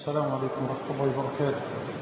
السلام عليكم ورحمة الله وبركاته.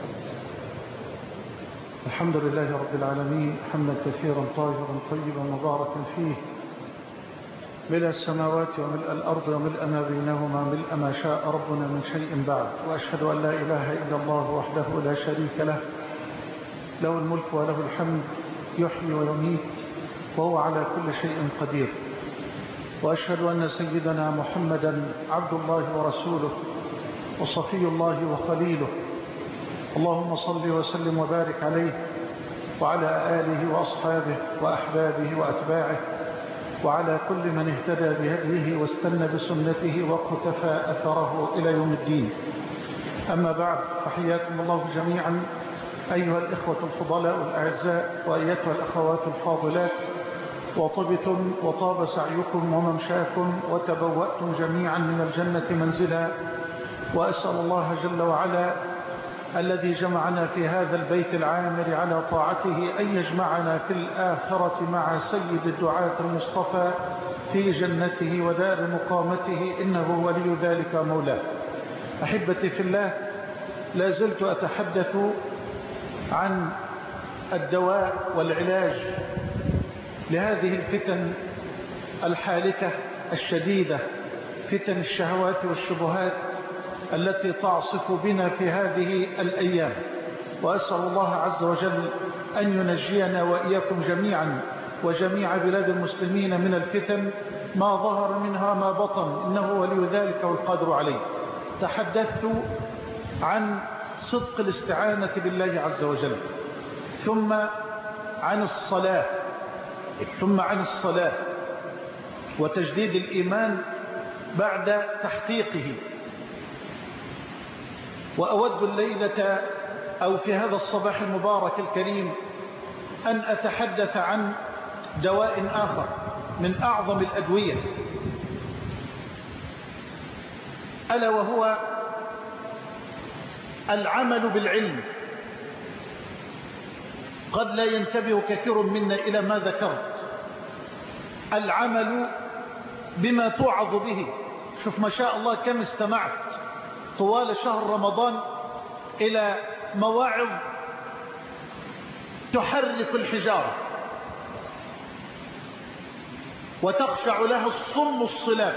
الحمد لله رب العالمين حمدا كثيرا طاهرا طيبا مباركا فيه، ملء السماوات وملء الأرض وملء ما بينهما، ملء ما شاء ربنا من شيء بعد. وأشهد أن لا إله إلا الله وحده لا شريك له، له الملك وله الحمد، يحيي ويميت وهو على كل شيء قدير. وأشهد أن سيدنا محمدا عبد الله ورسوله وصفي الله وخليله، اللهم صل وسلم وبارك عليه وعلى آله وأصحابه وأحبابه وأتباعه وعلى كل من اهتدى بهديه واستنى بسنته واقتفى أثره إلى يوم الدين. أما بعد، فحياكم الله جميعا أيها الإخوة الفضلاء الأعزاء وأيتها الأخوات الفاضلات، وطبتم وطاب سعيكم وممشاكم وتبوأتم جميعا من الجنة منزلا. وأسأل الله جل وعلا الذي جمعنا في هذا البيت العامر على طاعته أن يجمعنا في الآخرة مع سيد الدعاة المصطفى في جنته ودار مقامته، إنه ولي ذلك مولاه. أحبتي في الله، لا زلت أتحدث عن الدواء والعلاج لهذه الفتن الحالكة الشديدة، فتن الشهوات والشبهات التي تعصف بنا في هذه الأيام. وأسأل الله عز وجل أن ينجينا وإياكم جميعا وجميع بلاد المسلمين من الفتن ما ظهر منها ما بطن، إنه ولي ذلك والقادر عليه. تحدثت عن صدق الاستعانة بالله عز وجل، ثم عن الصلاة وتجديد الإيمان بعد تحقيقه. وأود الليلة أو في هذا الصباح المبارك الكريم أن أتحدث عن دواء آخر من أعظم الأدوية، ألا وهو العمل بالعلم. قد لا ينتبه كثير منا إلى ما ذكرت، العمل بما توعظ به. شوف ما شاء الله كم استمعت طوال شهر رمضان إلى مواعظ تحرك الحجارة وتخشع لها الصم الصلاب،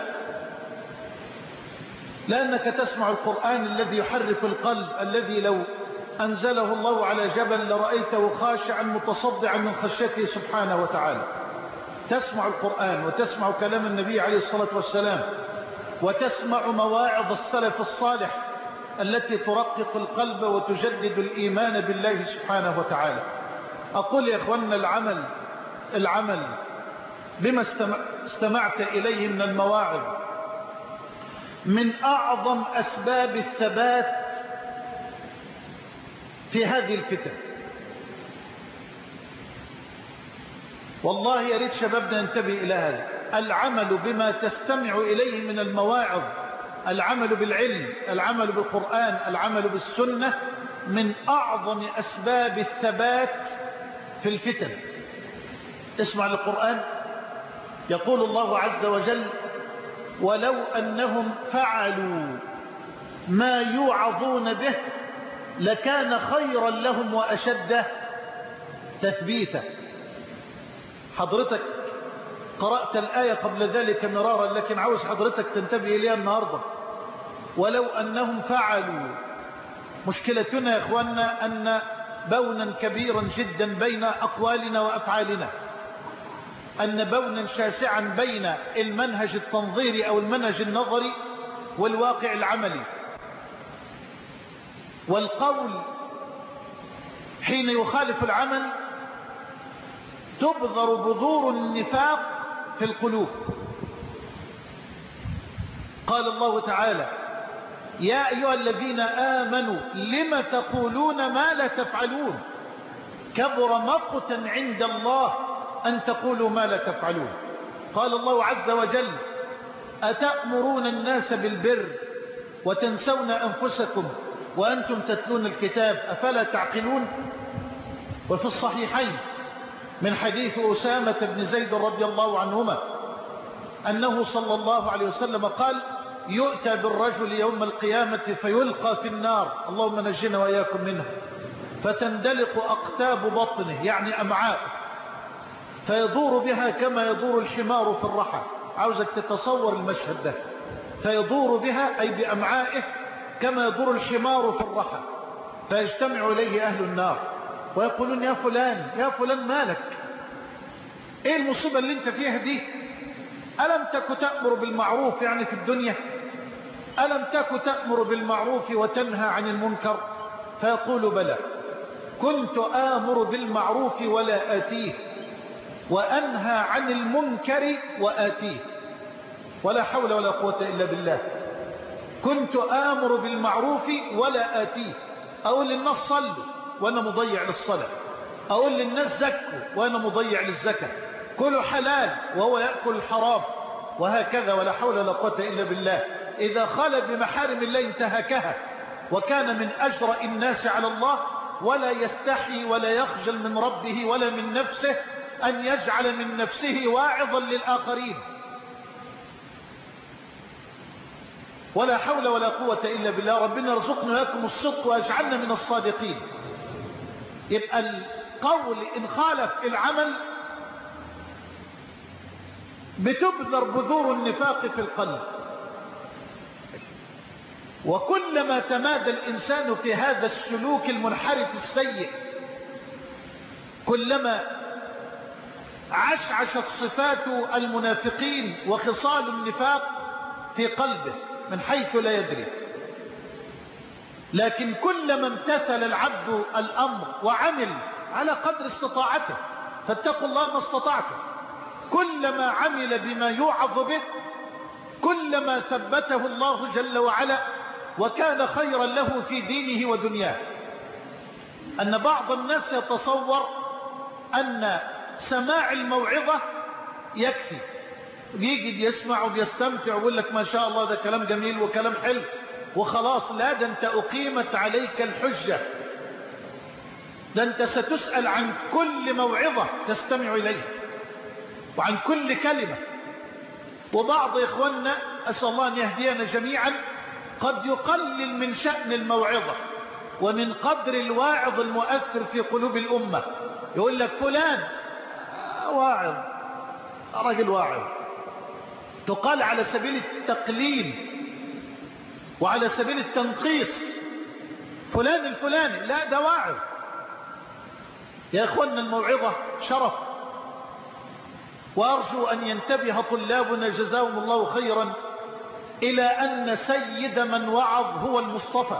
لأنك تسمع القرآن الذي يحرك القلب، الذي لو أنزله الله على جبل لرأيته خاشعا متصدعا من خشيته سبحانه وتعالى. تسمع القرآن وتسمع كلام النبي عليه الصلاة والسلام، وتسمع مواعظ السلف الصالح التي ترقق القلب وتجدد الإيمان بالله سبحانه وتعالى. أقول يا إخواننا، العمل بما استمعت إليه من المواعظ من أعظم أسباب الثبات في هذه الفتن. والله يا ريت شبابنا ينتبه إلى هذا. العمل بما تستمع إليه من المواعظ، العمل بالعلم، العمل بالقرآن، العمل بالسنة، من أعظم أسباب الثبات في الفتن. اسمع للقرآن، يقول الله عز وجل: ولو أنهم فعلوا ما يوعظون به لكان خيرا لهم وأشد تثبيتا. حضرتك قرأت الآية قبل ذلك مرارا، لكن عاوز حضرتك تنتبه إليها النهاردة. ولو أنهم فعلوا. مشكلتنا يا إخواننا أن بونا كبيرا جدا بين أقوالنا وأفعالنا، أن بونا شاسعا بين المنهج التنظيري أو المنهج النظري والواقع العملي. والقول حين يخالف العمل تبذر بذور النفاق في القلوب. قال الله تعالى: يا أيها الذين آمنوا لم تقولون ما لا تفعلون كبر مقتا عند الله أن تقولوا ما لا تفعلون. قال الله عز وجل: أتأمرون الناس بالبر وتنسون أنفسكم وأنتم تتلون الكتاب أفلا تعقلون. وفي الصحيحين من حديث أسامة بن زيد رضي الله عنهما أنه صلى الله عليه وسلم قال: يؤتى بالرجل يوم القيامة فيلقى في النار، اللهم نجنا وإياكم منها، فتندلق أقتاب بطنه يعني أمعاء، فيدور بها كما يدور الحمار في الرحى. عاوزك تتصور المشهد ده، فيدور بها أي بأمعائه كما يدور الحمار في الرحى، فيجتمع إليه أهل النار ويقولون يا فلان يا فلان مالك، ايه المصيبة اللي انت فيها دي؟ ألم تك تأمر بالمعروف يعني في الدنيا؟ ألم تك تأمر بالمعروف وتنهى عن المنكر؟ فيقول بلى، كنت آمر بالمعروف ولا آتيه، وأنهى عن المنكر وآتيه. ولا حول ولا قوة إلا بالله. كنت آمر بالمعروف ولا آتيه، أقول للناس صلوا وأنا مضيع للصلاة، أقول للناس زكوا وأنا مضيع للزكاة، كلوا حلال وهو يأكل الحرام، وهكذا. ولا حول ولا قوة إلا بالله. إذا خلى بمحارم الله انتهكها، وكان من أجرأ الناس على الله، ولا يستحي ولا يخجل من ربه ولا من نفسه أن يجعل من نفسه واعظا للآخرين. ولا حول ولا قوة إلا بالله. ربنا يرزقنا وياكم الصدق ويجعلنا من الصادقين. يبقى القول إن خالف العمل بتبذر بذور النفاق في القلب. وكلما تمادى الإنسان في هذا السلوك المنحرف السيء، كلما عشعشت صفات المنافقين وخصال النفاق في قلبه من حيث لا يدري. لكن كلما امتثل العبد الأمر وعمل على قدر استطاعته، فاتقوا الله ما استطعتم، كلما عمل بما يوعظ به كلما ثبته الله جل وعلا وكان خيرا له في دينه ودنياه. أن بعض الناس يتصور أن سماع الموعظة يكفي، يجي يسمع ويستمتع ويقول لك ما شاء الله ده كلام جميل وكلام حلو وخلاص. لا، ده أنت أقيمت عليك الحجة، ده أنت ستسأل عن كل موعظة تستمع إليه وعن كل كلمة. وبعض إخواننا أسأل الله أن يهدينا جميعا قد يقلل من شأن الموعظة ومن قدر الواعظ المؤثر في قلوب الأمة. يقول لك فلان واعظ، رجل واعظ، تقال على سبيل التقليل وعلى سبيل التنقيص. فلان الفلاني، لا ده واعظ. يا إخواننا الموعظة شرف، وأرجو أن ينتبه طلابنا جزاهم الله خيرا إلى أن سيد من وعظ هو المصطفى.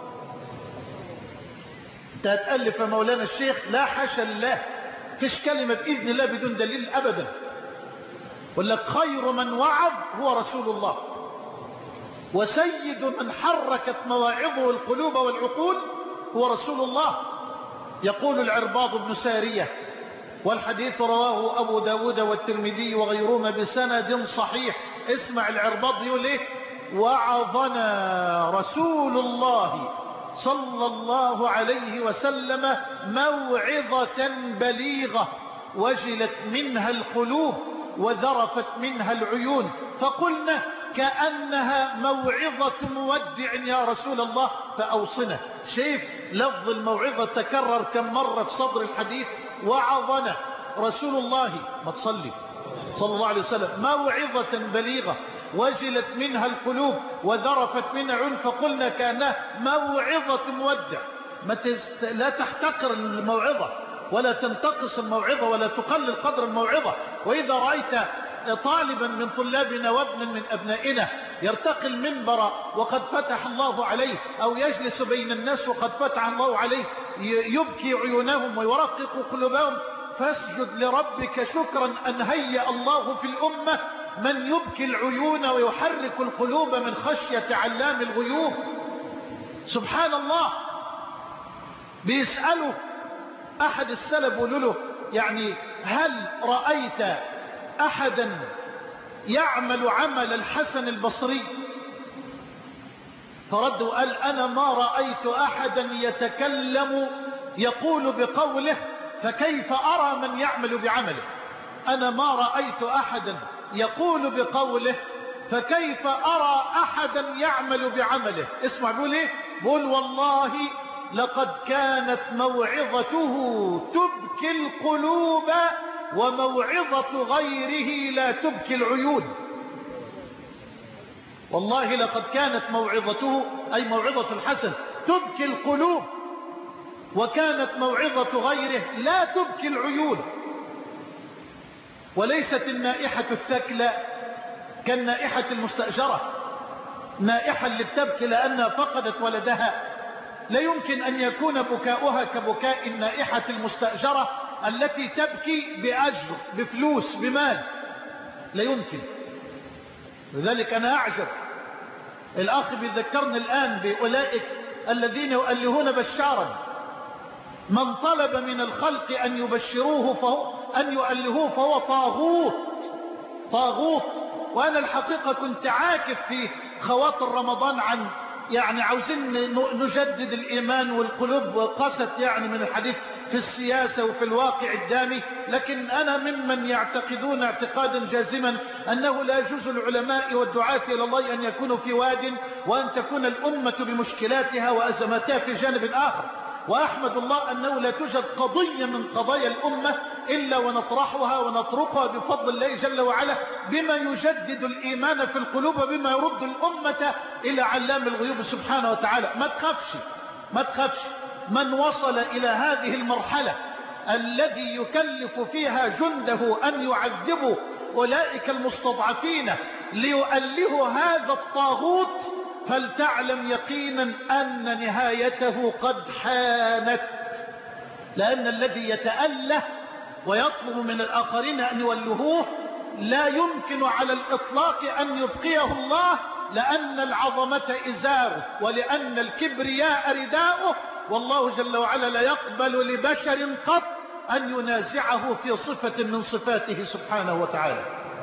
انت هتألف يا مولانا الشيخ، لا حاشا لله، فيش كلمة بإذن الله بدون دليل أبدا. ولك خير من وعظ هو رسول الله، وسيد من حركت مواعظه القلوب والعقول هو رسول الله. يقول العرباض بن سارية، والحديث رواه أبو داود والترمذي وغيرهما بسند صحيح. اسمع العرباض يقول ايه: وعظنا رسول الله صلى الله عليه وسلم موعظة بليغة وجلت منها القلوب وذرفت منها العيون، فقلنا كأنها موعظة مودع يا رسول الله فأوصنا. شايف لفظ الموعظة تكرر كم مرة في صدر الحديث؟ وعظنا رسول الله، ما تصلي صلى الله عليه وسلم، موعظة بليغة وجلت منها القلوب وذرفت منها العيون، فقلنا كأنها موعظة مودع. لا تحتقر الموعظة ولا تنتقص الموعظة ولا تقلل قدر الموعظة. وإذا رأيت طالبا من طلابنا وابنا من أبنائنا يرتقي المنبر وقد فتح الله عليه، أو يجلس بين الناس وقد فتح الله عليه، يبكي عيونهم ويرقق قلوبهم، فاسجد لربك شكرا أن هيأ الله في الأمة من يبكي العيون ويحرك القلوب من خشية علام الغيوب. سبحان الله. بيسأله أحد السلف يقول له يعني هل رأيت أحدا يعمل عمل الحسن البصري؟ فرد وقال أنا ما رأيت أحدا يتكلم يقول بقوله فكيف أرى من يعمل بعمله. أنا ما رأيت أحدا يقول بقوله فكيف أرى أحدا يعمل بعمله. اسمع بيقول ايه؟ بيقول والله لقد كانت موعظته تبكي القلوب وموعظة غيره لا تبكي العيون. والله لقد كانت موعظته أي موعظة الحسن تبكي القلوب، وكانت موعظة غيره لا تبكي العيون. وليست النائحة الثكلى كالنائحة المستأجرة، نائحة اللي بتبكي لأنها فقدت ولدها لا يمكن أن يكون بكاؤها كبكاء النائحة المستأجرة التي تبكي بأجر بفلوس بمال، لا يمكن. لذلك أنا أعجب، الأخ بيذكرني الآن بأولئك الذين يؤلهون بشارا، من طلب من الخلق أن يبشروه أن يؤلهوه فهو طاغوت. وأنا الحقيقة كنت عاكف في خواطر رمضان عن عاوزين نجدد الإيمان، والقلوب قست من الحديث في السياسة وفي الواقع الدامي. لكن أنا ممن يعتقدون اعتقادا جازما أنه لا يجوز العلماء والدعاة إلى الله أن يكونوا في واد، وأن تكون الأمة بمشكلاتها وأزماتها في جانب آخر. وأحمد الله أنه لا توجد قضية من قضايا الأمة إلا ونطرحها ونطرقها بفضل الله جل وعلا بما يجدد الإيمان في القلوب وبما يرد الأمة إلى علام الغيوب سبحانه وتعالى. ما تخافش من وصل إلى هذه المرحلة الذي يكلف فيها جنده أن يعذبوا أولئك المستضعفين ليؤلهوا هذا الطاغوت، فلتعلم يقينا أن نهايته قد حانت. لأن الذي يتأله ويطلب من الآخرين أن يولهوه لا يمكن على الإطلاق أن يبقيه الله، لأن العظمة إزاره ولأن الكبرياء رداؤه، والله جل وعلا لا يقبل لبشر قط أن ينازعه في صفة من صفاته سبحانه وتعالى.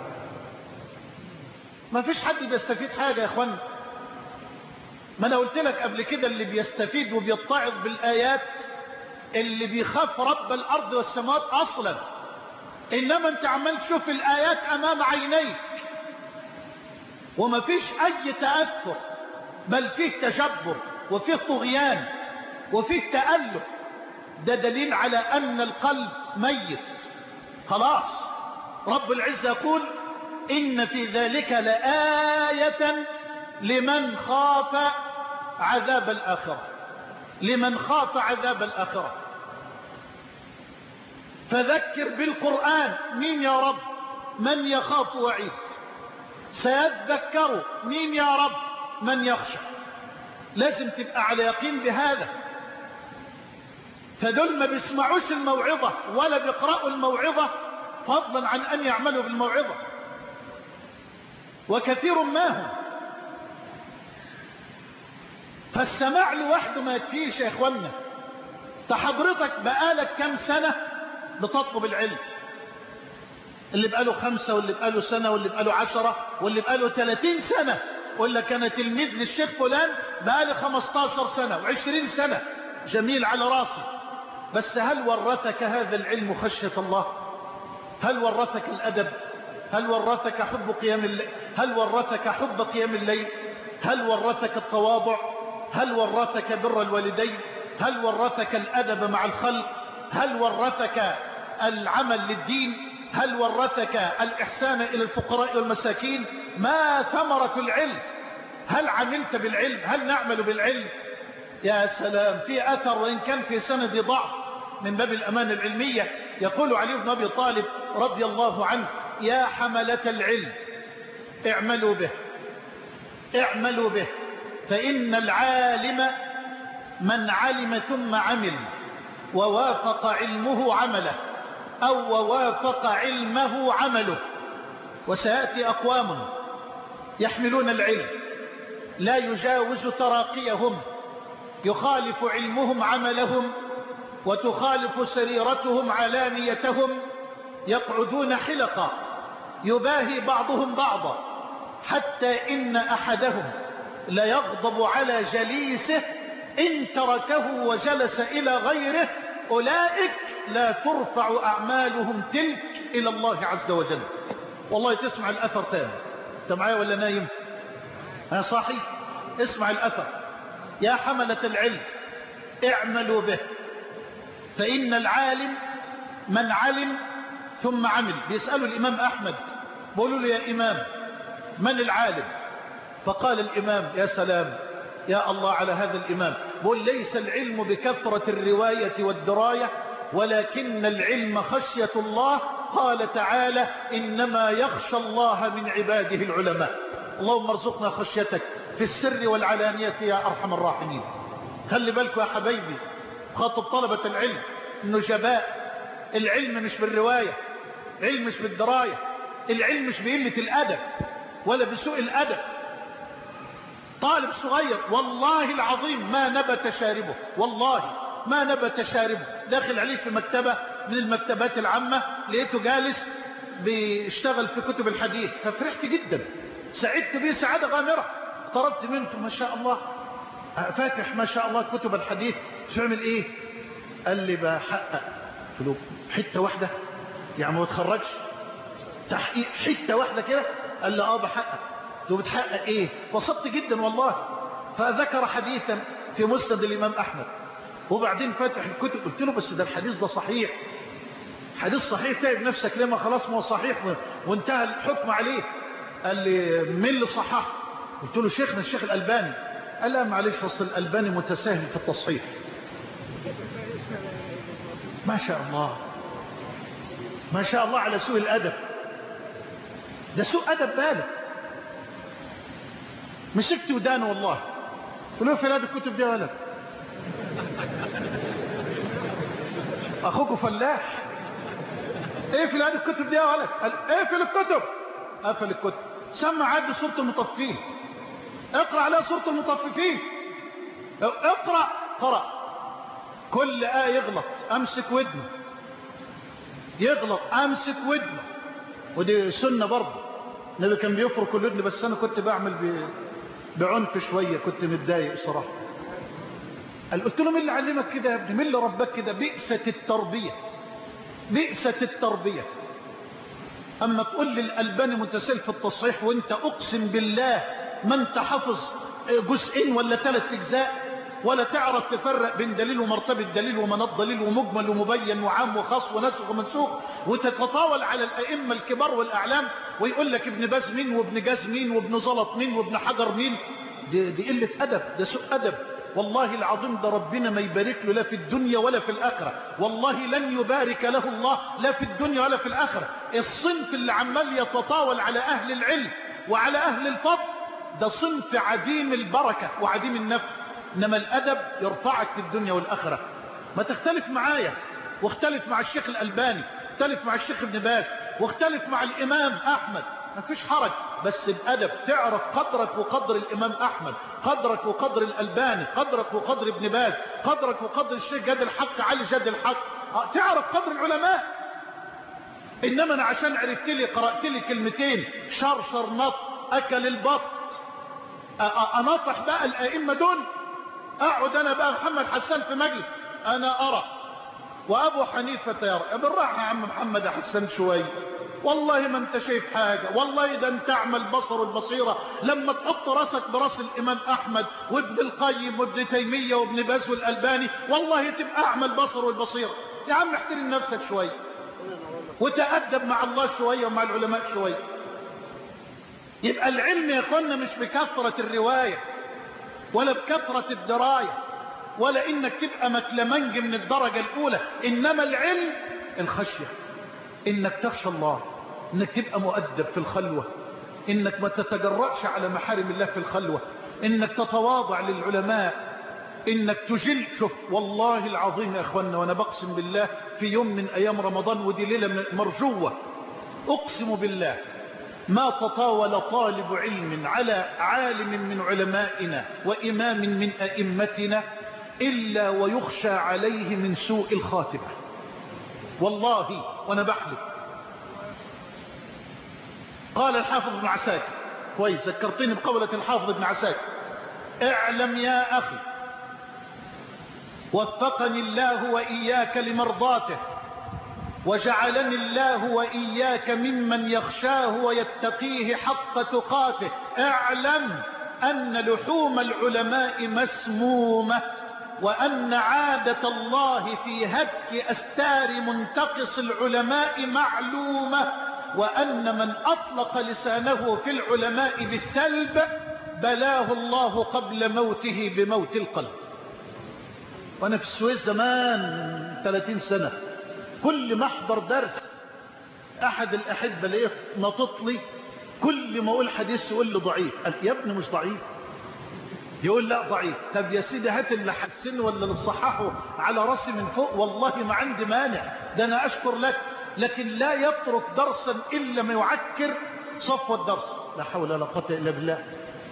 ما فيش حد بيستفيد حاجة يا اخوان. ما انا قلت لك قبل كده، اللي بيستفيد وبيتعظ بالآيات اللي بيخاف رب الأرض والسماوات أصلا. إنما انت عمال تشوف الآيات أمام عينيك وما فيش أي تأثر، بل فيه تجبر وفيه طغيان وفيه تألق. ده دليل على أن القلب ميت خلاص. رب العزة يقول إن في ذلك لآية لمن خاف عذاب الآخرة، لمن خاف عذاب الآخرة. فذكر بالقرآن مين يا رب؟ من يخاف وعيد. سيذكر مين يا رب؟ من يخشى. لازم تبقى على يقين بهذا. فدول ما بيسمعوش الموعظة ولا بيقرأوا الموعظة فضلا عن أن يعملوا بالموعظة، وكثير ما هم. فالسماع لوحده ما يكفيش يا اخوانا. حضرتك بقالك كم سنة بتطلب العلم؟ اللي بقاله 5 واللي بقاله سنة واللي بقاله 10 واللي بقاله 30 سنة. ولا كان تلميذ للشيخ فلان بقالي 15 سنة و20 سنة. جميل على راسي، بس هل ورثك هذا العلم خشية الله؟ هل ورثك الأدب؟ هل ورثك حب قيام الليل؟ هل ورثك حب قيام الليل؟ هل ورثك التواضع؟ هل ورثك بر الوالدين؟ هل ورثك الأدب مع الخلق؟ هل ورثك العمل للدين؟ هل ورثك الإحسان إلى الفقراء والمساكين؟ ما ثمرة العلم؟ هل عملت بالعلم؟ هل نعمل بالعلم؟ يا سلام. في أثر وإن كان في سند ضعف من باب الأمانة العلمية، يقول علي بن أبي طالب رضي الله عنه: يا حملة العلم اعملوا به، اعملوا به، فإن العالم من علم ثم عمل ووافق علمه عمله، أو ووافق علمه عمله. وسيأتي أقوام يحملون العلم لا يجاوز تراقيهم، يخالف علمهم عملهم وتخالف سريرتهم علانيتهم، يقعدون حلقا يباهي بعضهم بعضا، حتى إن أحدهم ليغضب على جليسه إن تركه وجلس إلى غيره. أولئك لا ترفع أعمالهم تلك إلى الله عز وجل. والله تسمع الأثر تاني. انت معايا ولا نايم؟ ها صاحي؟ اسمع الأثر: يا حملة العلم اعملوا به، فإن العالم من علم ثم عمل. بيسألوا الإمام أحمد، بيقولوا له: يا إمام، من العالم؟ فقال الإمام: يا سلام يا الله على هذا الإمام، بيقول: ليس العلم بكثرة الرواية والدراية، ولكن العلم خشية الله. قال تعالى: إنما يخشى الله من عباده العلماء. اللهم ارزقنا خشيتك في السر والعلانية يا أرحم الراحمين. خلي بالكم يا حبايبي، خاطب طلبة العلم، النجباء، العلم مش بالرواية، علم مش بالدراية، العلم مش بقلة الأدب ولا بسوء الأدب. طالب صغير والله العظيم ما نبت شاربه، والله ما نبت شاربه. داخل عليك في مكتبة من المكتبات العامة، لقيته جالس بيشتغل في كتب الحديث، ففرحت جدا، سعدت به سعادة غامرة. اقتربت منه: ما شاء الله، فاتح ما شاء الله كتب الحديث، تعمل ايه؟ قال لي: بحقق. قلت له: حتة واحدة يعني ما بتخرجش تحقيق حتة واحدة كده؟ قال لي: بحقق. قلت له: بتحقق ايه؟ وصلت جدا والله. فذكر حديثا في مسند الإمام أحمد، وبعدين فتح الكتب. قلت له: بس ده الحديث ده صحيح، حديث صحيح، تعب نفسك ليه؟ ما خلاص ما هو صحيح وانتهى الحكم عليه. قال لي: مين اللي صححه؟ قلت له: شيخنا الشيخ الألباني. قال: لا معلش، اصل الألباني متساهل في التصحيح. ما شاء الله، ما شاء الله على سوء الأدب، ده سوء أدب بالغ. مسكت ودانه والله، قلت له: في هذه الكتب دي ولا أخوك فلاح؟ ايه في هذه الكتب دي ولا؟ قال: ايه في الكتب؟ قفل الكتب، سمع عاد سورة المطففين، اقرأ عليها سورة المطففين، اقرأ، قرأ. كل آية يغلط امسك ودنه، يغلط امسك ودنه. ودي سنة برضه، النبي كان بيفرك الودن، بس انا كنت بعمل بعنف شوية، كنت متضايق بصراحة. قلت له: مين اللي علمك كده يا ابني؟ مين اللي ربك كده؟ بئست التربية، بئست التربية. اما تقول لي الألباني متساهل في التصحيح، وانت اقسم بالله ما انت حافظ جزئين ولا 3 أجزاء، ولا تعرف تفرق بين دليل ومرتبة دليل ومناط دليل ومجمل ومبين وعام وخاص ونسخ ومنسوخ، وتتطاول على الأئمة الكبار والأعلام، ويقول لك ابن باز مين وابن جاز مين وابن زلط مين وابن حجر مين. دي قلة أدب، ده سوء أدب والله العظيم. ده ربنا ما يبارك له لا في الدنيا ولا في الآخرة، والله لن يبارك له الله لا في الدنيا ولا في الآخرة. الصنف اللي عمال يتطاول على أهل العلم وعلى أهل الفضل، ده صنف عديم البركة وعديم النفع. إنما الأدب يرفعك في الدنيا والآخرة. ما تختلف معايا، واختلف مع الشيخ الألباني، اختلف مع الشيخ ابن باز، واختلف مع الإمام أحمد، ما فيش حرج، بس بأدب. تعرف قدرك وقدر الإمام أحمد، قدرك وقدر الألباني، قدرك وقدر ابن باز، قدرك وقدر الشيخ جاد الحق علي جاد الحق، تعرف قدر العلماء. إنما أنا عشان عرفت لي قرأت لي كلمتين شرشر نط أكل البط، أنطح بقى الأئمة دول؟ أقعد أنا بقى محمد حسان في مجلس أنا أرى وأبو حنيفة يرى؟ بالراحة يا عم محمد حسان شوي، والله ما انت شايف حاجة، والله ده انت اعمى البصر والبصيرة لما تحط راسك براس الإمام أحمد وابن القيم وابن تيمية وابن باز والألباني، والله تبقى اعمى البصر والبصيرة. يا عم احترم نفسك شوي، وتأدب مع الله شوية ومع العلماء شوية. يبقى العلم يا اخوانا مش بكثرة الرواية ولا بكثرة الدراية، ولا انك تبقى مكلمنج من الدرجة الأولى، إنما العلم الخشية، انك تخشى الله، انك تبقى مؤدب في الخلوة، انك ما تتجرأش على محارم الله في الخلوة، انك تتواضع للعلماء، انك تجل. شوف والله العظيم يا اخوانا، وانا بقسم بالله في يوم من ايام رمضان، ودي ليلة مرجوة، اقسم بالله ما تطاول طالب علم على عالم من علمائنا وامام من ائمتنا الا ويخشى عليه من سوء الخاتمة، والله وانا بحلف. قال الحافظ ابن عساكر، كويس ذكرتني بقولة الحافظ ابن عساكر: اعلم يا اخي وفقني الله واياك لمرضاته وجعلني الله وإياك ممن يخشاه ويتقيه حق تقاته. اعلم أن لحوم العلماء مسمومة، وأن عادة الله في هتك أستار منتقص العلماء معلومة، وأن من أطلق لسانه في العلماء بالسلب بلاه الله قبل موته بموت القلب. وأنا في السويس زمان 30 سنة كل ما احضر درس أحد الأحبة ليه نطط لي، كل ما أقول حديث يقول لي ضعيف. قال يا ابني مش ضعيف، يقول لا ضعيف. طب يا سيدي هات اللي حسنه ولا اللي صححه على راسي من فوق، والله ما عندي مانع، ده أنا أشكر لك، لكن لا يترك درسا إلا ما يعكر صفوة الدرس. لا حول ولا قوة إلا بالله.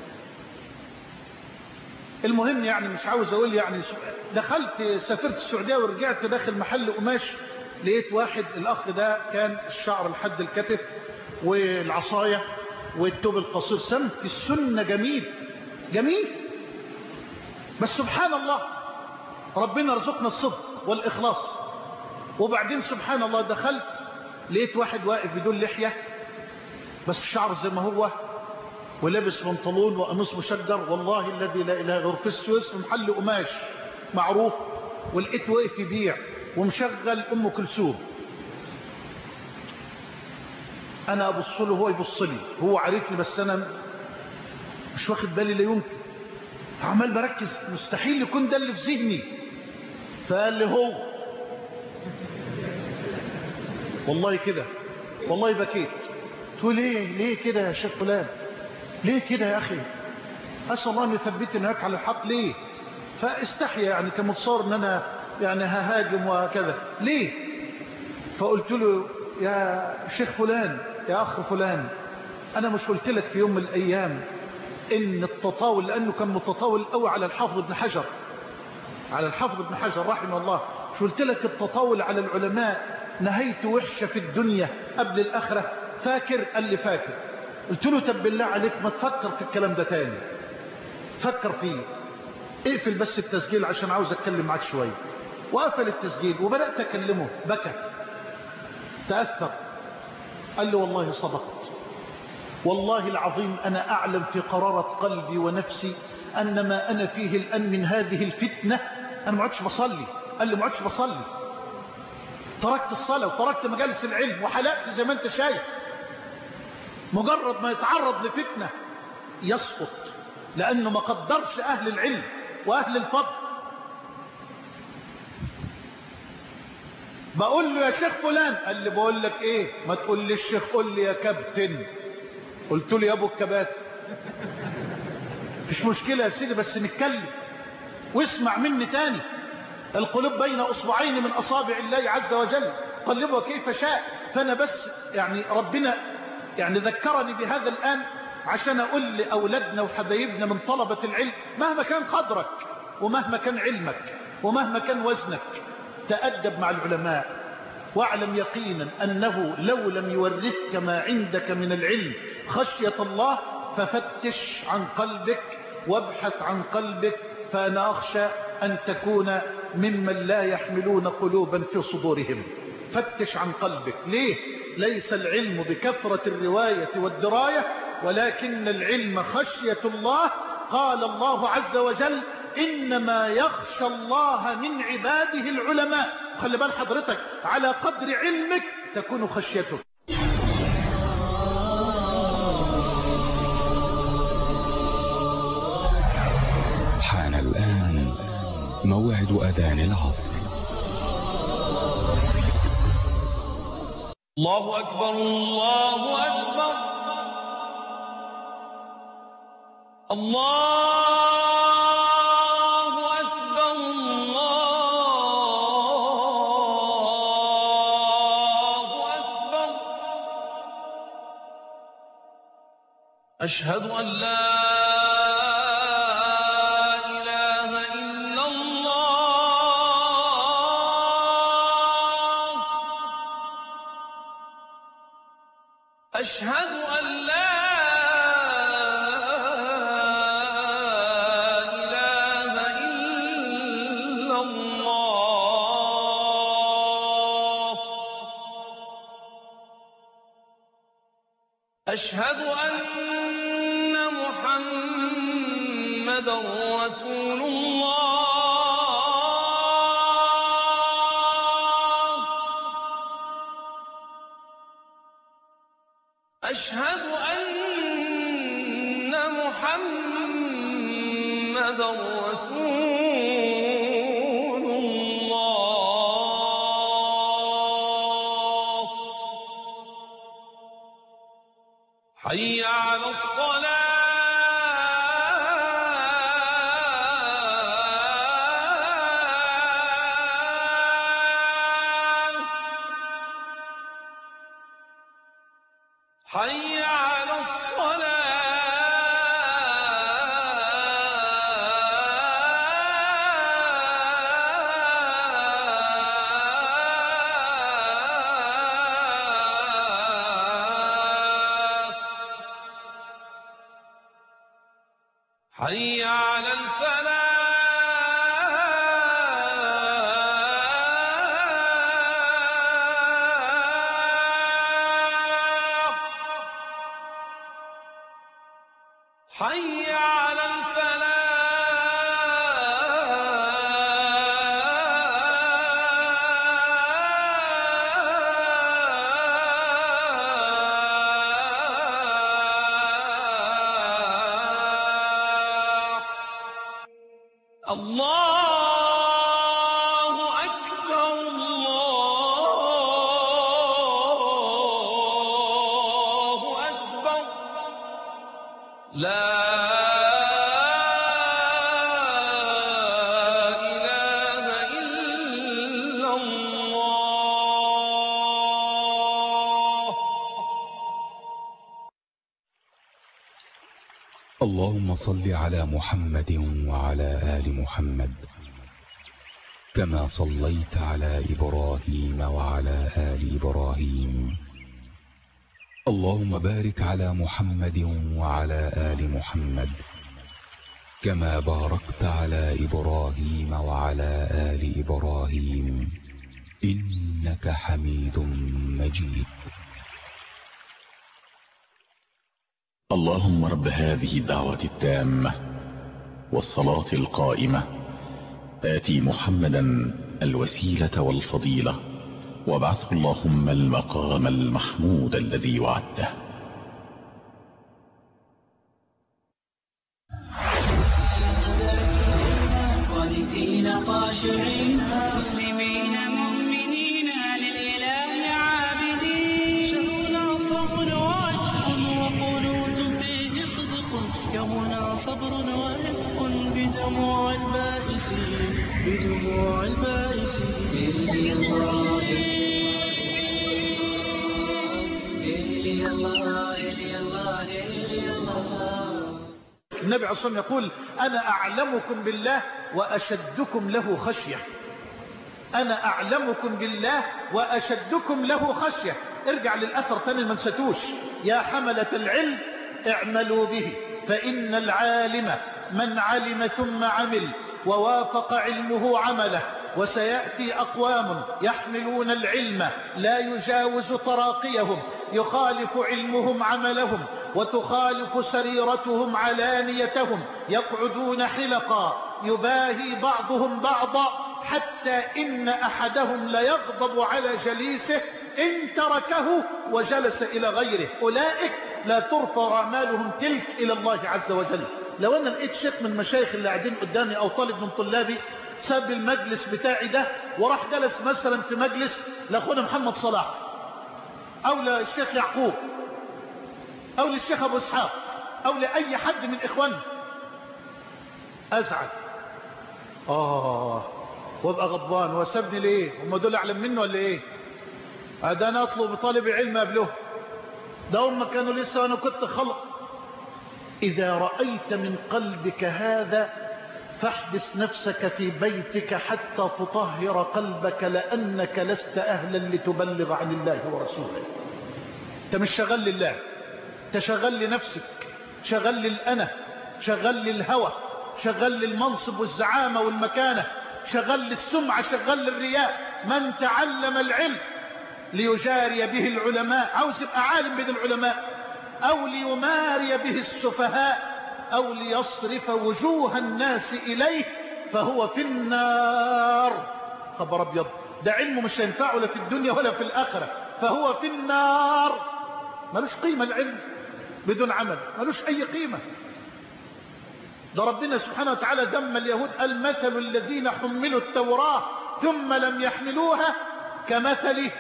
المهم يعني مش عاوز أقول يعني دخلت سافرت السعودية ورجعت داخل محل قماش، لقيت واحد الأخ ده كان الشعر لحد الكتف والعصاية والتوب القصير، سمت السنة جميل جميل. بس سبحان الله ربنا رزقنا الصدق والإخلاص. وبعدين سبحان الله دخلت لقيت واحد واقف بدون لحية بس الشعر زي ما هو، ولابس بنطلون وقميص مشجر، والله الذي لا اله غيره، في السويس في محل قماش معروف، ولقيت واقف يبيع ومشغل ام كلثوم. انا ابص له هو يبص لي، هو عارفني بس انا مش واخد بالي، لا يمكن، عمال بركز مستحيل يكون ده اللي في ذهني. فقال لي هو، والله كده، والله بكيت. تقول ليه كده يا شيخ فلان؟ ليه كده يا أخي؟ أسأل الله أن يثبتني هناك على الحق. ليه؟ فاستحيا يعني كمتصور أن أنا يعني ههاجم وكذا. ليه؟ فقلت له يا شيخ فلان، يا أخ فلان، أنا مش قلت لك في يوم من الأيام إن التطاول، لأنه كان متطاول قوي على الحافظ ابن حجر، على الحافظ ابن حجر رحمه الله، مش قلت لك التطاول على العلماء نهايته وحشة في الدنيا قبل الآخرة؟ فاكر؟ قال لي فاكر. قلت له طب بالله عليك ما تفكر في الكلام ده تاني، فكر فيه، اقفل بس التسجيل عشان عاوز اتكلم معاك شوية. وقفل التسجيل وبدأت اكلمه، بكى تأثر، قال لي والله صدقت، والله العظيم أنا أعلم في قرارة قلبي ونفسي أن ما أنا فيه الآن من هذه الفتنة، أنا ما عدتش بصلي. قال لي ما عدتش بصلي، تركت الصلاة وتركت مجالس العلم وحلقت زي ما انت شايف. مجرد ما يتعرض لفتنة يسقط، لأنه ما قدرش أهل العلم وأهل الفضل. بقول له يا شيخ فلان، قال لي بقول لك ايه؟ ما تقول لي الشيخ، قول لي يا كابتن. قلت له يا ابو الكباتن. مفيش مشكلة يا سيدي بس نتكلم واسمع مني تاني. القلوب بين أصبعين من أصابع الله عز وجل قلبها كيف شاء. فأنا بس يعني ربنا يعني ذكرني بهذا الآن عشان أقول لأولادنا وحبايبنا من طلبة العلم، مهما كان قدرك ومهما كان علمك ومهما كان وزنك، تأدب مع العلماء، واعلم يقينا أنه لو لم يورثك ما عندك من العلم خشية الله ففتش عن قلبك وابحث عن قلبك. فأنا أخشى أن تكون ممن لا يحملون قلوبا في صدورهم. فتش عن قلبك. ليه؟ ليس العلم بكثرة الرواية والدراية، ولكن العلم خشية الله. قال الله عز وجل إنما يخشى الله من عباده العلماء. خلي بال حضرتك، على قدر علمك تكون خشيتك. حان الآن موعد أذان العصر. الله أكبر الله أكبر الله أكبر الله أكبر. أشهد أن لا إله إلا الله. أشهد أن لا إله إلا الله. أشهد أن محمدا رسول الله. أشهد أن محمدا رسول الله. حي على الصلاة. حي على الصلاة. حي على الفلاح. حي على الفلاح. الله أكبر. الله أكبر. لا إله إلا الله. اللهم صل على محمد وعلى آل محمد كما صليت على إبراهيم وعلى آل إبراهيم. اللهم بارك على محمد وعلى آل محمد كما باركت على إبراهيم وعلى آل إبراهيم إنك حميد مجيد. اللهم رب هذه الدعوة التامة والصلاة القائمة آتي محمدا الوسيلة والفضيلة وابعثه اللهم المقام المحمود الذي وعدته. قانتين خاشعين مسلمين مؤمنين للإله عابدين. شهرنا صبر وعشق وقنوت فيه صدق. يومنا صبر ورفق بدموع البائسين. بدموع البائسين. النبي عليه الصلاة والسلام يقول أنا أعلمكم بالله وأشدكم له خشية. أنا أعلمكم بالله وأشدكم له خشية. ارجع للأثر تاني ما نسيتوش. يا حملة العلم اعملوا به فإن العالم من علم ثم عمل ووافق علمه عمله. وسيأتي أقوام يحملون العلم لا يجاوز تراقيهم يخالف علمهم عملهم وتخالف سريرتهم علانيتهم. يقعدون حلقا يباهي بعضهم بعضا حتى إن أحدهم ليغضب على جليسه إن تركه وجلس إلى غيره. أولئك لا ترفع أعمالهم تلك إلى الله عز وجل. لو أنا لقيت شيخ من مشايخ اللي قاعدين قدامي أو طالب من طلابي ساب المجلس بتاعي ده وراح جلس مثلا في مجلس لأخونا محمد صلاح أو للشيخ يعقوب أو للشيخ أبو إسحاق أو لأي حد من إخواننا، أزعل وابقى غضبان. وسابني ليه؟ هم دول أعلم منه ولا إيه؟ ده أنا أطلب طالب علم قبله، ده هم كانوا لسه وأنا كنت خلق. إذا رأيت من قلبك هذا فاحبس نفسك في بيتك حتى تطهر قلبك، لأنك لست أهلا لتبلغ عن الله ورسوله. انت مش شغال لله، انت شغال لنفسك، شغال للأنا، شغال للهوى، شغال للمنصب والزعامة والمكانة، شغال للسمعة، شغال للرياء. من تعلم العلم ليجاري به العلماء، عاوز يبقى عالم بين العلماء، أو ليماري به السفهاء أو ليصرف وجوه الناس إليه فهو في النار. خبر أبيض، ده علمه مش هينفعه لا في الدنيا ولا في الآخرة، فهو في النار. ملوش قيمة العلم بدون عمل، ملوش أي قيمة. ده ربنا سبحانه وتعالى ذم اليهود، المثل الذين حملوا التوراة ثم لم يحملوها كمثل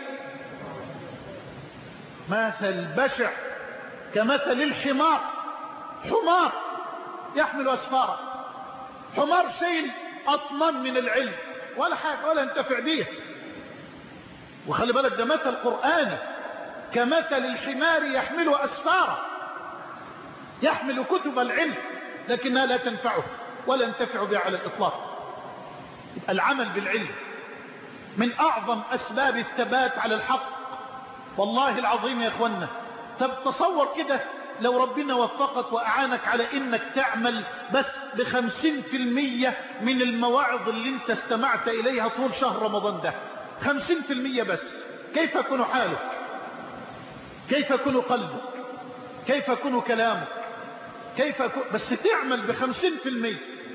بشع، كمثل الحمار. حمار يحمل أسفارا، حمار شيء أطمن من العلم ولا حاجة ولا ينتفع به. وخلي بالك ده مثل قرآني، كمثل الحمار يحمل أسفارا، يحمل كتب العلم لكنها لا تنفعه ولا ينتفع بها على الإطلاق. العمل بالعلم من أعظم أسباب الثبات على الحق، والله العظيم يا إخوانا. طب تصور كده لو ربنا وفقك وأعانك على إنك تعمل بس ب50% من المواعظ اللي انت استمعت إليها طول شهر رمضان ده، 50% بس، كيف يكون حالك؟ كيف يكون قلبك؟ كيف يكون كلامك؟ كيف يكون؟ بس تعمل ب50%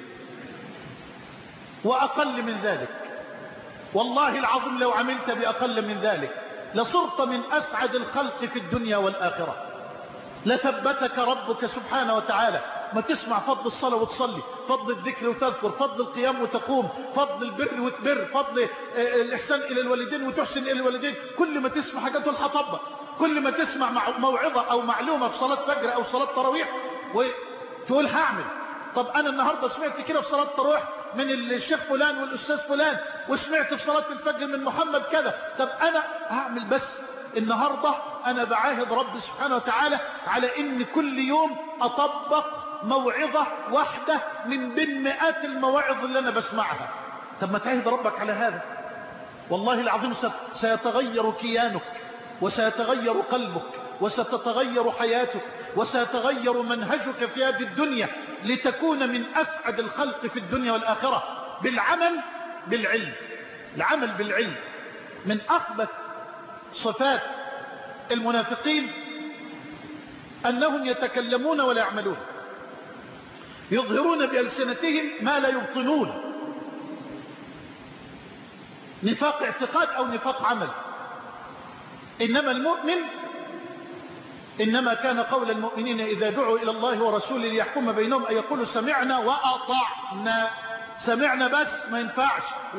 وأقل من ذلك. والله العظيم لو عملت بأقل من ذلك لصرت من أسعد الخلق في الدنيا والآخرة، لثبتك ربك سبحانه وتعالى. ما تسمع فضل الصلاة وتصلي، فضل الذكر وتذكر، فضل القيام وتقوم، فضل البر وتبر، فضل الإحسان إلى الوالدين وتحسن إلى الوالدين. كل ما تسمع حاجة تقول هطبق، كل ما تسمع موعظة أو معلومة في صلاة فجر أو صلاة تراويح وتقول هعمل. طب أنا النهاردة سمعت كده في صلاة التراويح من الشيخ فلان والأستاذ فلان، وسمعت في صلاة الفجر من محمد كذا، طب أنا هعمل. بس النهاردة أنا بعاهد رب سبحانه وتعالى على إن كل يوم أطبق موعظة واحدة من بين مئات المواعظ اللي أنا بسمعها. طب ما تعاهد ربك على هذا، والله العظيم سيتغير كيانك وسيتغير قلبك وستتغير حياتك وسيتغير منهجك في هذه الدنيا لتكون من أسعد الخلق في الدنيا والآخرة بالعمل بالعلم. العمل بالعلم من أخبث صفات المنافقين أنهم يتكلمون ولا يعملون، يظهرون بألسنتهم ما لا يبطنون، نفاق اعتقاد أو نفاق عمل. إنما المؤمن إنما كان قول المؤمنين إذا دعوا إلى الله ورسوله ليحكم بينهم أن يقولوا سمعنا وأطعنا. سمعنا بس ما ينفعش،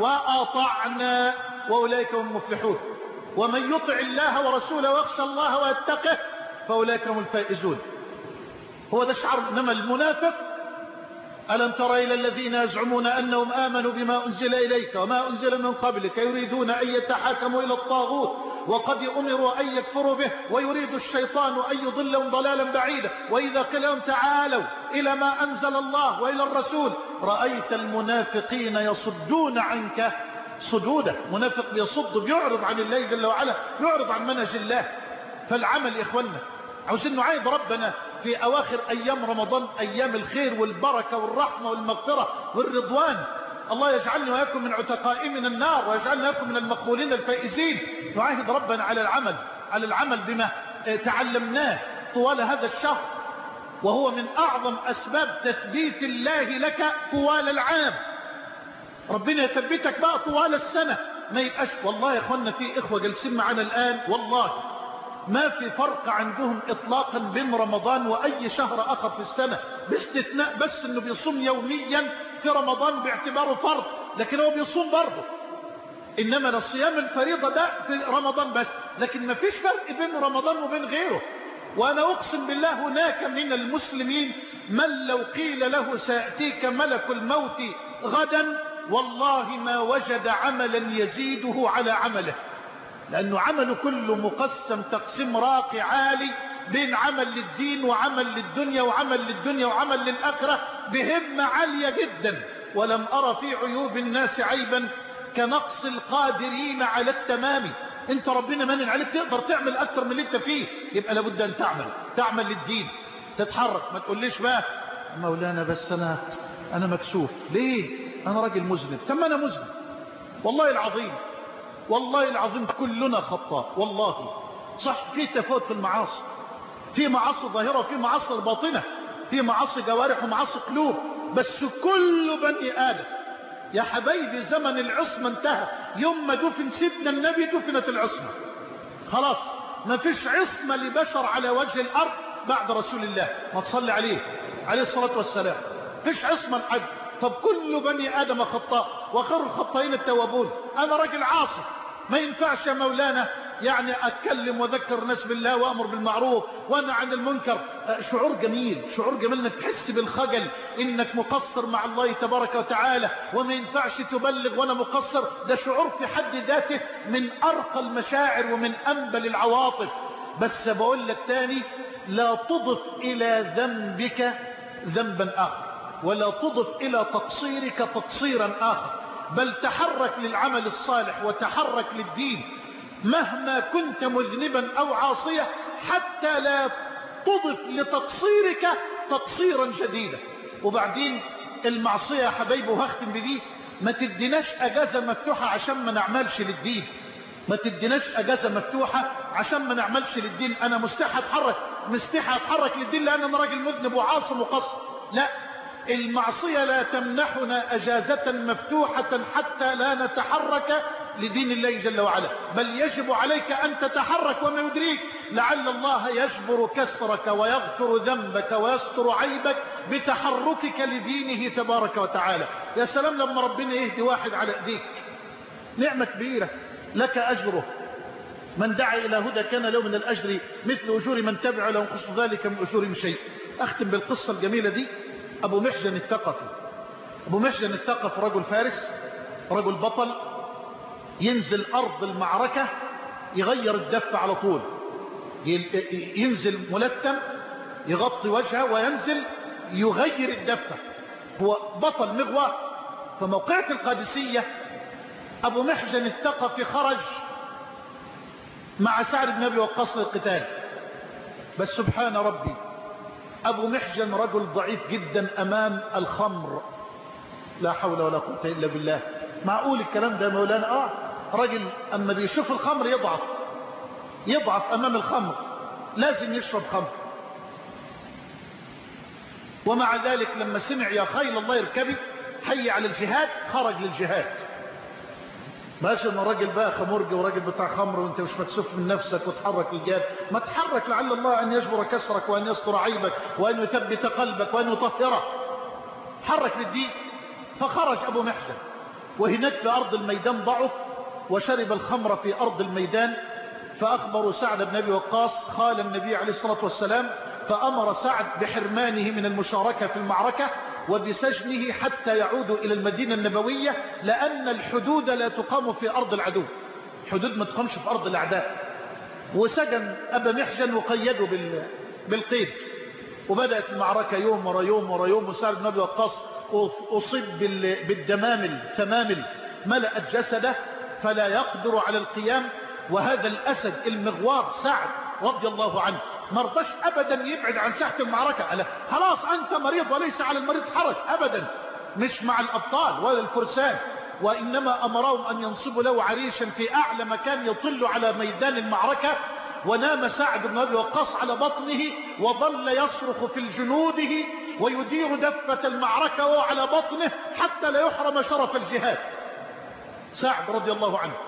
وأطعنا، وأولئك هم المفلحون. ومن يطع الله ورسوله ويخشى الله ويتقه فأولئك هم الفائزون. هو ده شعار. إنما المنافق ألم تر إلى الذين يزعمون أنهم آمنوا بما أنزل إليك وما أنزل من قبلك يريدون أن يتحاكموا إلى الطاغوت وقد أمروا أن يكفروا به ويريد الشيطان أن يضلهم ضلالا بعيدا وإذا قيل لهم تعالوا إلى ما أنزل الله وإلى الرسول رأيت المنافقين يصدون عنك صدودا. منافق بيصد، بيعرض عن الله جل وعلا، يعرض عن منهج الله. فالعمل يا إخوانا عاوزين نعايد ربنا في أواخر أيام رمضان، أيام الخير والبركة والرحمة والمغفرة والرضوان. الله يجعلنا وياكم من عتقاء من النار ويجعلنا وياكم من المقبولين الفائزين. نعاهد ربنا على العمل بما تعلمناه طوال هذا الشهر، وهو من أعظم أسباب تثبيت الله لك طوال العام. ربنا يثبتك بقى طوال السنة، ما يبقاش. والله يا اخوانا في إخوة جالسين معنا الآن والله ما في فرق عندهم إطلاقا بين رمضان وأي شهر آخر في السنة، باستثناء بس أنه بيصوم يوميا في رمضان باعتباره فرض، لكن هو بيصوم برضه. إنما الصيام الفريضة ده في رمضان بس، لكن ما فيش فرق بين رمضان وبين غيره. وأنا أقسم بالله هناك من المسلمين من لو قيل له سيأتيك ملك الموت غدا والله ما وجد عملا يزيده على عمله، لأنه عمله كله مقسم تقسيم راقي عالي بين عمل للدين وعمل للدنيا وعمل للدنيا وعمل للآخرة بهمة عالية جدا. ولم أرى في عيوب الناس عيبا كنقص القادرين على التمام. انت ربنا منن عليك تقدر تعمل أكتر من اللي انت فيه، يبقى لابد أن تعمل للدين، تتحرك. ما تقوليش بقى مولانا بس أنا مكسوف. ليه؟ أنا راجل مذنب. طب ما أنا مذنب والله العظيم كلنا خطاء. والله صح في تفاوت في المعاصي، في معاصي ظاهرة وفي معاصي باطنة، في معاصي جوارح ومعاصي قلوب، بس كل بني آدم يا حبايبي زمن العصمة انتهى. يوم ما دفن سيدنا النبي دفنت العصمة، خلاص ما فيش عصمة لبشر على وجه الأرض بعد رسول الله، ما تصلي عليه عليه الصلاة والسلام، فيش عصمة لحد. طب كل بني آدم خطاء وخير الخطائين التوابون. أنا راجل عاصي، ما ينفعش يا مولانا يعني أتكلم وذكر الناس بالله وأمر بالمعروف وأنا عن المنكر. شعور جميل، شعور جميل انك تحس بالخجل انك مقصر مع الله تبارك وتعالى وما ينفعش تبلغ ولا مقصر. ده شعور في حد ذاته من أرقى المشاعر ومن أنبل العواطف. بس بقول لك تاني، لا تضف إلى ذنبك ذنبا آخر، ولا تضف إلى تقصيرك تقصيرا آخر، بل تحرك للعمل الصالح وتحرك للدين مهما كنت مذنبا أو عاصية، حتى لا تضف لتقصيرك تقصيرا جديدا. وبعدين المعصية يا حبايبي، وهختم بدي، ما تديناش أجازة مفتوحة عشان ما نعملش للدين، ما تديناش أجازة مفتوحة عشان ما نعملش للدين. أنا مستحي أتحرك للدين لأن أنا راجل مذنب وعاصي مقصر. لا، المعصية لا تمنحنا أجازة مفتوحة حتى لا نتحرك لدين الله جل وعلا، بل يجب عليك أن تتحرك وما يدريك لعل الله يجبر كسرك ويغفر ذنبك ويستر عيبك بتحركك لدينه تبارك وتعالى. يا سلام لما ربنا يهدي واحد على ايديك، نعمة كبيرة لك أجره. من دعا إلى هدى كان له من الأجر مثل أجور من تبع له ينقص ذلك من أجورهم شيء. أختم بالقصة الجميلة دي. أبو محجن الثقفي، أبو محجن الثقفي رجل فارس، رجل بطل، ينزل أرض المعركة يغير الدفة على طول، ينزل ملثم يغطي وجهه وينزل يغير الدفة، هو بطل مغوى. فموقعة القادسية أبو محجن الثقفي خرج مع سعد بن أبي وقاص للقتال، بس سبحان ربي أبو محجن رجل ضعيف جدا أمام الخمر، لا حول ولا قوة إلا بالله. معقول الكلام ده مولانا؟ رجل أما بيشوف الخمر يضعف أمام الخمر، لازم يشرب خمر. ومع ذلك لما سمع يا خيل الله اركبي حي على الجهاد خرج للجهاد. ماشي ان راجل بقى خمرجي وراجل بتاع خمر وانت مش مكسوف من نفسك وتحرك الجهاد، ما تحرك لعل الله ان يجبر كسرك وان يستر عيبك وان يثبت قلبك وان يطهره. حرك للدين. فخرج ابو محجن وهناك في ارض الميدان ضعف وشرب الخمر في ارض الميدان. فاخبروا سعد بن ابي وقاص قال النبي عليه الصلاة والسلام، فامر سعد بحرمانه من المشاركة في المعركة وبسجنه حتى يعودوا إلى المدينة النبوية، لأن الحدود لا تقام في أرض العدو، حدود ما تقامش في أرض الأعداء. وسجن أبا محجن وقيده بالقيد. وبدأت المعركة يوم ورا يوم ورا يوم، وسعد بن أبي وقاص أصيب بالدمامل، ثمامل ملأت جسده فلا يقدر على القيام. وهذا الأسد المغوار سعد رضي الله عنه ما رضاش ابدا يبعد عن ساحة المعركة. قال خلاص انت مريض وليس على المريض حرج ابدا، مش مع الابطال ولا الفرسان. وانما امرهم ان ينصبوا له عريشا في اعلى مكان يطل على ميدان المعركة. ونام سعد بن ابي وقاص على بطنه وظل يصرخ في جنوده ويدير دفة المعركة وهو على بطنه حتى لا يحرم شرف الجهاد سعد رضي الله عنه.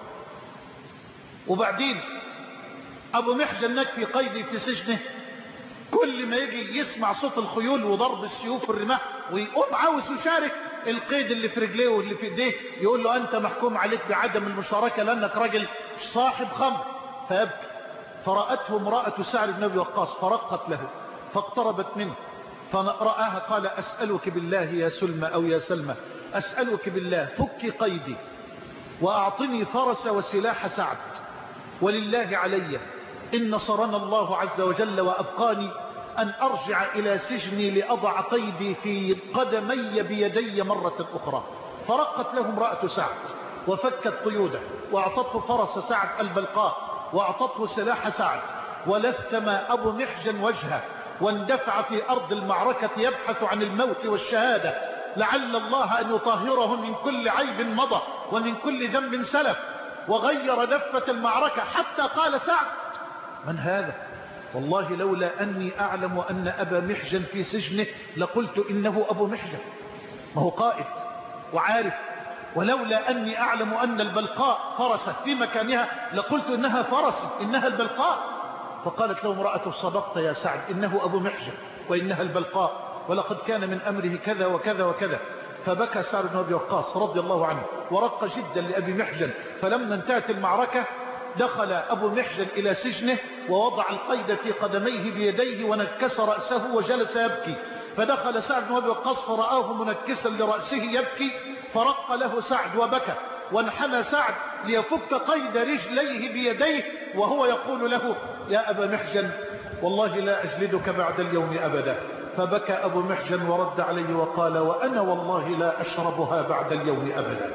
وبعدين أبو محجن هناك في قيده في سجنه، كل ما يجي يسمع صوت الخيول وضرب السيوف والرماح ويقوم عاوز يشارك، القيد اللي في رجليه واللي في ايديه يقول له أنت محكوم عليك بعدم المشاركة لأنك راجل صاحب خمر. فيبكي. فرأته امرأة سعد بن أبي وقاص فرقت له فاقتربت منه فرآها قال أسألك بالله يا سلمى أو يا سلمى، أسألك بالله فكي قيدي وأعطني فرس وسلاح سعد، ولله علي إن نصرنا الله عز وجل وأبقاني أن أرجع إلى سجني لأضع قيدي في قدمي بيدي مرة أخرى. فرقت له امرأة سعد وفكت قيوده وأعطته فرس سعد البلقاء وأعطته سلاح سعد، ولثم أبو محجن وجهه واندفع في أرض المعركة يبحث عن الموت والشهادة لعل الله أن يطهره من كل عيب مضى ومن كل ذنب سلف. وغير دفة المعركة حتى قال سعد من هذا؟ والله لولا أني أعلم أن أبا محجن في سجنه لقلت إنه أبو محجن، ما هو قائد وعارف. ولولا أني أعلم أن البلقاء فرسة في مكانها لقلت إنها فرسة، إنها البلقاء. فقالت له امرأة صدقت يا سعد، إنه أبو محجن وإنها البلقاء، ولقد كان من أمره كذا وكذا وكذا. فبكى سعد بن أبي وقاص رضي الله عنه ورق جدا لأبي محجن. فلما انتهت المعركة دخل أبو محجن إلى سجنه ووضع القيد في قدميه بيديه ونكس رأسه وجلس يبكي. فدخل سعد بن أبي وقاص فرآه منكسا لرأسه يبكي، فرق له سعد وبكى، وانحنى سعد ليفك قيد رجليه بيديه وهو يقول له يا أبا محجن والله لا أجلدك بعد اليوم أبدا. فبكى أبو محجن ورد عليه وقال وأنا والله لا أشربها بعد اليوم أبدا.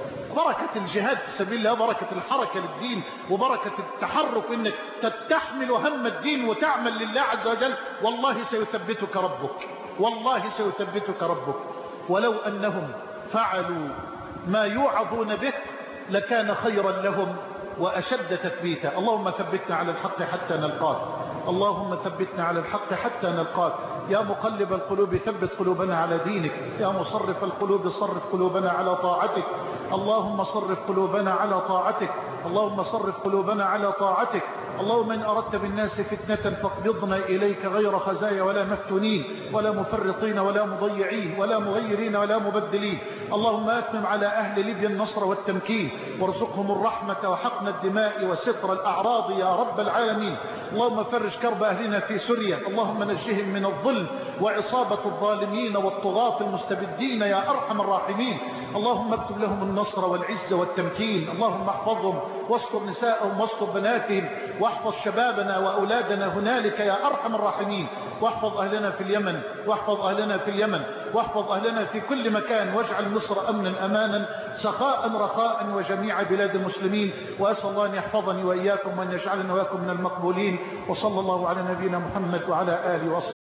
بركة الجهاد في سبيل الله، بركة الحركة للدين، وبركة التحرك إنك تتحمل هم الدين وتعمل لله عز وجل. والله سيثبتك ربك، والله سيثبتك ربك. ولو أنهم فعلوا ما يوعظون به لكان خيرا لهم وأشد تثبيتا. اللهم ثبتنا على الحق حتى نلقاك، اللهم ثبتنا على الحق حتى نلقاك. يا مقلب القلوب ثبت قلوبنا على دينك، يا مصرف القلوب صرف قلوبنا على طاعتك. اللهم صرف قلوبنا على طاعتك، اللهم صرف قلوبنا على طاعتك. اللهم إن أردت بالناس فتنة فاقبضنا إليك غير خزايا ولا مفتونين ولا مفرطين ولا مضيعين ولا مغيرين ولا مبدلين. اللهم أتمم على أهل ليبيا النصر والتمكين، وارزقهم الرحمة وحقن الدماء وستر الأعراض يا رب العالمين. اللهم فرج كرب أهلنا في سوريا، اللهم نجهم من الظلم وعصابة الظالمين والطغاة المستبدين يا أرحم الراحمين. اللهم اكتب لهم النصر والعزة والتمكين. اللهم احفظهم واستر نساءهم واستر بناتهم، واحفظ شبابنا وأولادنا هنالك يا أرحم الراحمين. واحفظ أهلنا في اليمن، واحفظ أهلنا في اليمن، واحفظ أهلنا في كل مكان، واجعل مصر أمنا أمانا سخاء رخاء وجميع بلاد المسلمين. وأسأل الله أن يحفظني وإياكم وأن يجعلنا وإياكم من المقبولين. وصلى الله على نبينا محمد وعلى آله وصحبه.